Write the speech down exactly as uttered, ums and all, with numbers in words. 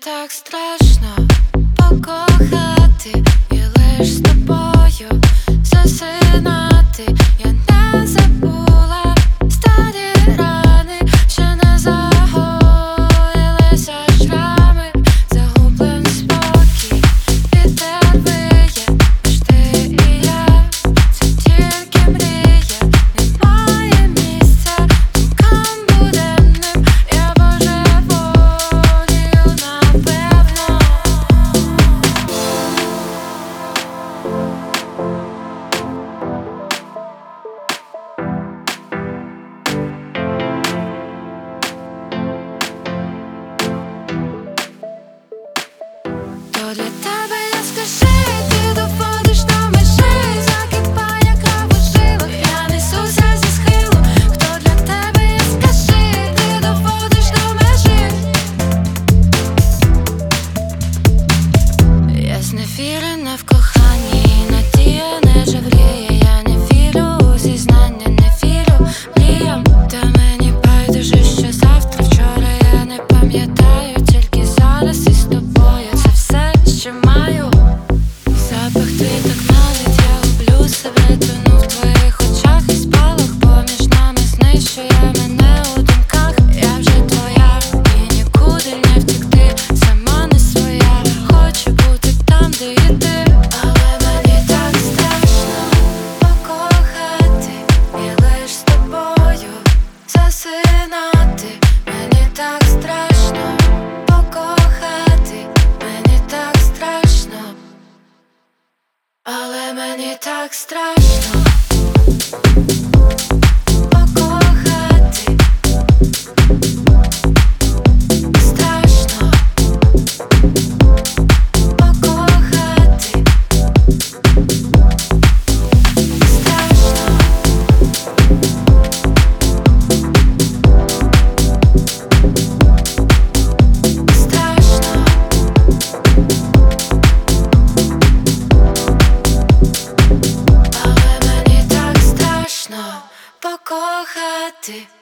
так страшно покохати і лиш з тобою засинати. Я не забула старі рани, ще не загоїлися шрами, загублений спокій, вітер виє, між ти і я, це тільки мрія, немає місця думкам буденним, я божеволію напевно. То для тебе я скажи, ти доводиш до межі, закипає кров у жилах, я несуся зі схилу. Хто для тебе я скажи, ти доводиш до межі. Я зневірена в коханні, надія не жевріє. Я не вірю у зізнання, не вірю мріям. Та мені байдуже, що завтра, вчора я не пам'ятаю, тільки зараз із тобою це все, що маю. Запах твій так манить, я люблю себе, тону в твоїх очах, і спалах поміж нами знищує мене у думках. Я вже твоя і нікуди не втекти, сама не своя, хочу бути там, де і ти. Але мені так страшно покохати і лиш з тобою засинати. Мені так страшно покохати, мені так страшно, але мені так страшно покохати, страшно покохати, страшно, але мені так страшно покохати.